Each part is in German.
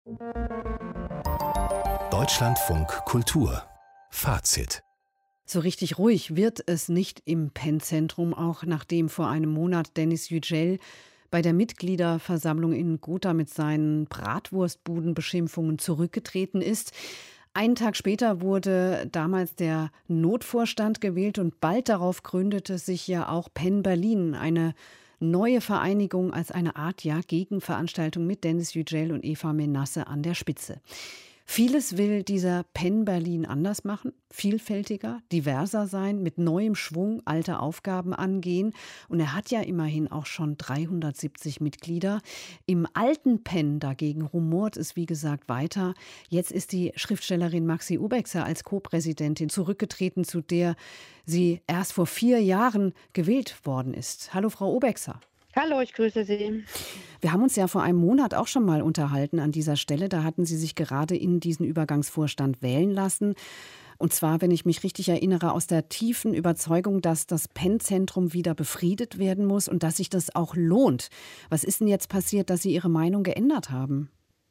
Deutschlandfunk Kultur Fazit. So richtig ruhig wird es nicht im Pennzentrum, auch nachdem vor einem Monat Denis Yücel bei der Mitgliederversammlung in Gotha mit seinen Bratwurstbudenbeschimpfungen zurückgetreten ist. Einen Tag später wurde damals der Notvorstand gewählt und bald darauf gründete sich ja auch Penn Berlin, eine neue Vereinigung als eine Art Gegenveranstaltung mit Denis Yücel und Eva Menasse an der Spitze. Vieles will dieser Penn Berlin anders machen, vielfältiger, diverser sein, mit neuem Schwung alte Aufgaben angehen. Und er hat ja immerhin auch schon 370 Mitglieder. Im alten Penn dagegen rumort es, wie gesagt, weiter. Jetzt ist die Schriftstellerin Maxi Ubexer als Co-Präsidentin zurückgetreten, zu der sie erst vor 4 Jahren gewählt worden ist. Hallo, Frau Ubexer. Hallo, ich grüße Sie. Wir haben uns ja vor einem Monat auch schon mal unterhalten an dieser Stelle. Da hatten Sie sich gerade in diesen Übergangsvorstand wählen lassen. Und zwar, wenn ich mich richtig erinnere, aus der tiefen Überzeugung, dass das Penn-Zentrum wieder befriedet werden muss und dass sich das auch lohnt. Was ist denn jetzt passiert, dass Sie Ihre Meinung geändert haben?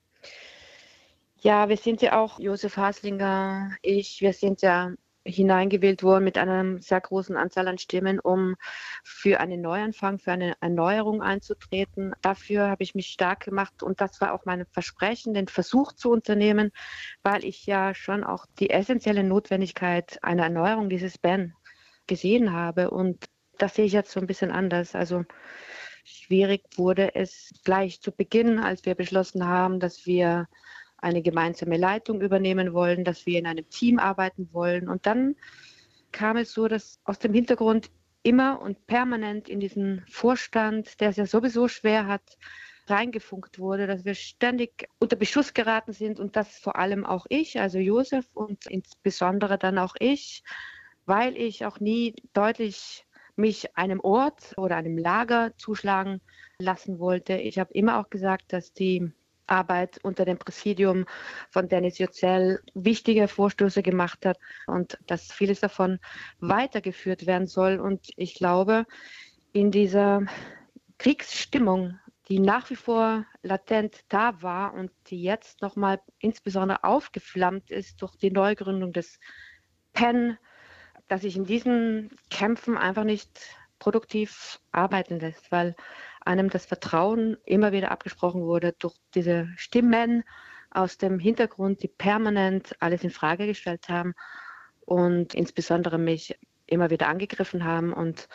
Ja, wir sind ja auch, Josef Haslinger, wir sind ja hineingewählt worden mit einer sehr großen Anzahl an Stimmen, um für einen Neuanfang, für eine Erneuerung einzutreten. Dafür habe ich mich stark gemacht und das war auch mein Versprechen, den Versuch zu unternehmen, weil ich ja schon auch die essentielle Notwendigkeit einer Erneuerung dieses Penn gesehen habe und das sehe ich jetzt so ein bisschen anders. Also schwierig wurde es gleich zu Beginn, als wir beschlossen haben, dass wir eine gemeinsame Leitung übernehmen wollen, dass wir in einem Team arbeiten wollen. Und dann kam es so, dass aus dem Hintergrund immer und permanent in diesen Vorstand, der es ja sowieso schwer hat, reingefunkt wurde, dass wir ständig unter Beschuss geraten sind und das vor allem auch ich, also Josef und insbesondere dann auch ich, weil ich auch nie deutlich mich einem Ort oder einem Lager zuschlagen lassen wollte. Ich habe immer auch gesagt, dass die Arbeit unter dem Präsidium von Denis Yücel wichtige Vorstöße gemacht hat und dass vieles davon weitergeführt werden soll. Und ich glaube, in dieser Kriegsstimmung, die nach wie vor latent da war und die jetzt nochmal insbesondere aufgeflammt ist durch die Neugründung des Penn, dass sich in diesen Kämpfen einfach nicht produktiv arbeiten lässt, weil einem das Vertrauen immer wieder abgesprochen wurde durch diese Stimmen aus dem Hintergrund, die permanent alles in Frage gestellt haben und insbesondere mich immer wieder angegriffen haben. Und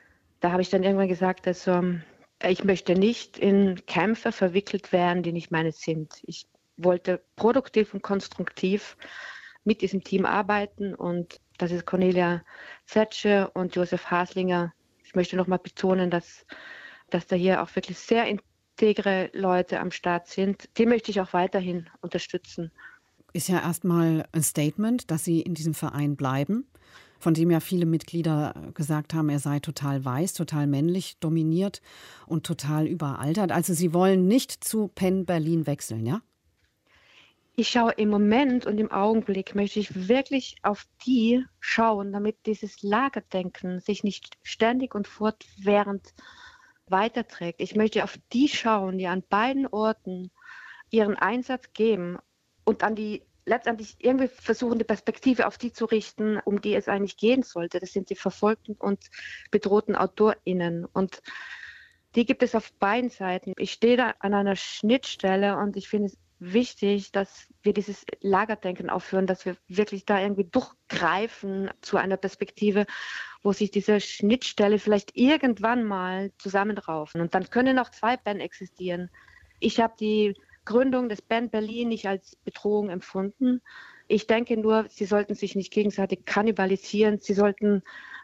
da habe ich dann irgendwann gesagt, also ich möchte nicht in Kämpfe verwickelt werden, die nicht meine sind. Ich wollte produktiv und konstruktiv mit diesem Team arbeiten und das ist Cornelia Zetsche und Josef Haslinger. Ich möchte nochmal betonen, dass da hier auch wirklich sehr integre Leute am Start sind. Die möchte ich auch weiterhin unterstützen. Ist ja erstmal ein Statement, dass Sie in diesem Verein bleiben, von dem ja viele Mitglieder gesagt haben, er sei total weiß, total männlich dominiert und total überaltert. Also Sie wollen nicht zu Penn Berlin wechseln, ja? Ich schaue im Moment und im Augenblick möchte ich wirklich auf die schauen, damit dieses Lagerdenken sich nicht ständig und fortwährend weiterträgt. Ich möchte auf die schauen, die an beiden Orten ihren Einsatz geben und an die letztendlich irgendwie versuchen, die Perspektive auf die zu richten, um die es eigentlich gehen sollte. Das sind die verfolgten und bedrohten AutorInnen. Und die gibt es auf beiden Seiten. Ich stehe da an einer Schnittstelle und ich finde es wichtig, dass wir dieses Lagerdenken aufhören, dass wir wirklich da irgendwie durchgreifen zu einer Perspektive, wo sich diese Schnittstelle vielleicht irgendwann mal zusammenraufen. Und dann können auch 2 Penn existieren. Ich habe die Gründung des Penn Berlin nicht als Bedrohung empfunden. Ich denke nur, sie sollten sich nicht gegenseitig kannibalisieren. Sie sollten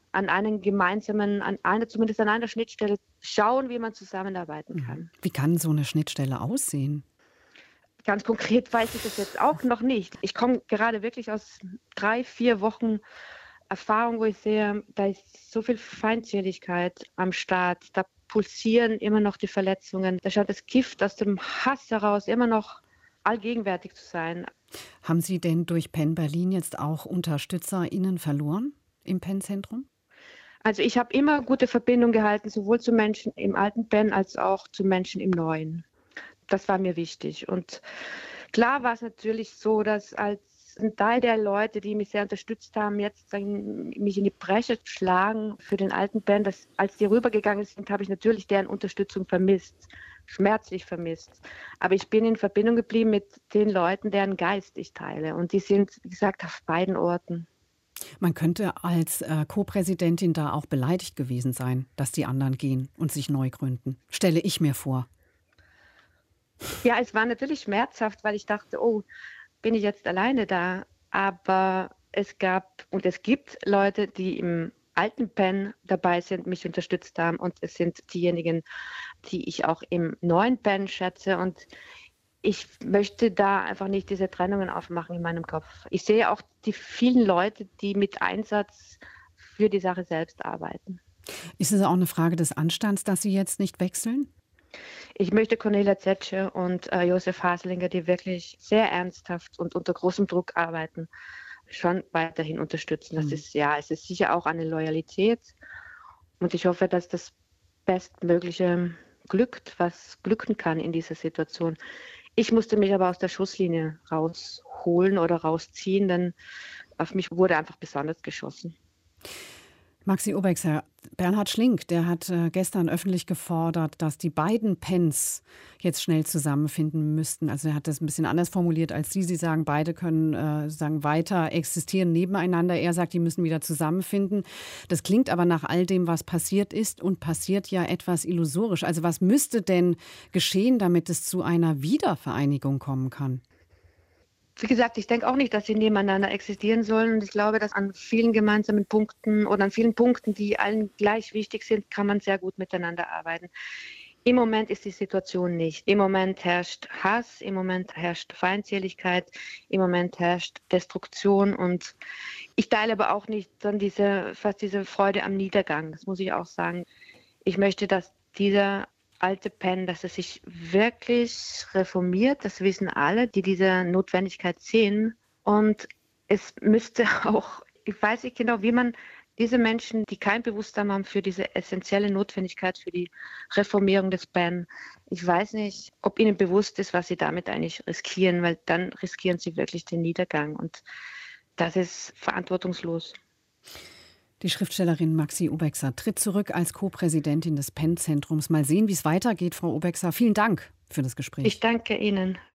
zumindest an einer Schnittstelle schauen, wie man zusammenarbeiten kann. Wie kann so eine Schnittstelle aussehen? Ganz konkret weiß ich das jetzt auch noch nicht. Ich komme gerade wirklich aus 3-4 Wochen Erfahrung, wo ich sehe, da ist so viel Feindseligkeit am Start. Da pulsieren immer noch die Verletzungen. Da scheint das Gift aus dem Hass heraus immer noch allgegenwärtig zu sein. Haben Sie denn durch Penn Berlin jetzt auch UnterstützerInnen verloren im Penn-Zentrum? Also ich habe immer gute Verbindung gehalten, sowohl zu Menschen im alten Penn als auch zu Menschen im neuen. Das war mir wichtig. Und Klar war es natürlich so, dass als ein Teil der Leute, die mich sehr unterstützt haben, jetzt sagen, mich in die Bresche schlagen für den alten Band. Als die rübergegangen sind, habe ich natürlich deren Unterstützung vermisst, schmerzlich vermisst. Aber ich bin in Verbindung geblieben mit den Leuten, deren Geist ich teile. Und die sind, wie gesagt, auf beiden Orten. Man könnte als Co-Präsidentin da auch beleidigt gewesen sein, dass die anderen gehen und sich neu gründen. Stelle ich mir vor. Ja, es war natürlich schmerzhaft, weil ich dachte, oh, bin ich jetzt alleine da? Aber es gab und es gibt Leute, die im alten Pen dabei sind, mich unterstützt haben. Und es sind diejenigen, die ich auch im neuen Pen schätze. Und ich möchte da einfach nicht diese Trennungen aufmachen in meinem Kopf. Ich sehe auch die vielen Leute, die mit Einsatz für die Sache selbst arbeiten. Ist es auch eine Frage des Anstands, dass Sie jetzt nicht wechseln? Ich möchte Cornelia Zetsche und Josef Haslinger, die wirklich sehr ernsthaft und unter großem Druck arbeiten, schon weiterhin unterstützen. Das ist es ist sicher auch eine Loyalität. Und ich hoffe, dass das Bestmögliche glückt, was glücken kann in dieser Situation. Ich musste mich aber aus der Schusslinie rausholen oder rausziehen, denn auf mich wurde einfach besonders geschossen. Maxi Obexer, Bernhard Schlink, der hat gestern öffentlich gefordert, dass die beiden Pens jetzt schnell zusammenfinden müssten. Also er hat das ein bisschen anders formuliert als Sie. Sie sagen, beide können weiter existieren nebeneinander. Er sagt, die müssen wieder zusammenfinden. Das klingt aber nach all dem, was passiert ist und passiert ja etwas illusorisch. Also was müsste denn geschehen, damit es zu einer Wiedervereinigung kommen kann? Wie gesagt, ich denke auch nicht, dass sie nebeneinander existieren sollen. Und ich glaube, dass an vielen gemeinsamen Punkten oder an vielen Punkten, die allen gleich wichtig sind, kann man sehr gut miteinander arbeiten. Im Moment ist die Situation nicht. Im Moment herrscht Hass, im Moment herrscht Feindseligkeit, im Moment herrscht Destruktion. Und ich teile aber auch nicht dann diese Freude am Niedergang. Das muss ich auch sagen. Ich möchte, dass dieser alte Pen, dass es sich wirklich reformiert. Das wissen alle, die diese Notwendigkeit sehen. Und es müsste auch, ich weiß nicht genau, wie man diese Menschen, die kein Bewusstsein haben für diese essentielle Notwendigkeit für die Reformierung des Pen, ich weiß nicht, ob ihnen bewusst ist, was sie damit eigentlich riskieren, weil dann riskieren sie wirklich den Niedergang. Und das ist verantwortungslos. Die Schriftstellerin Maxi Obexer tritt zurück als Co-Präsidentin des PEN-Zentrums. Mal sehen, wie es weitergeht, Frau Obexer. Vielen Dank für das Gespräch. Ich danke Ihnen.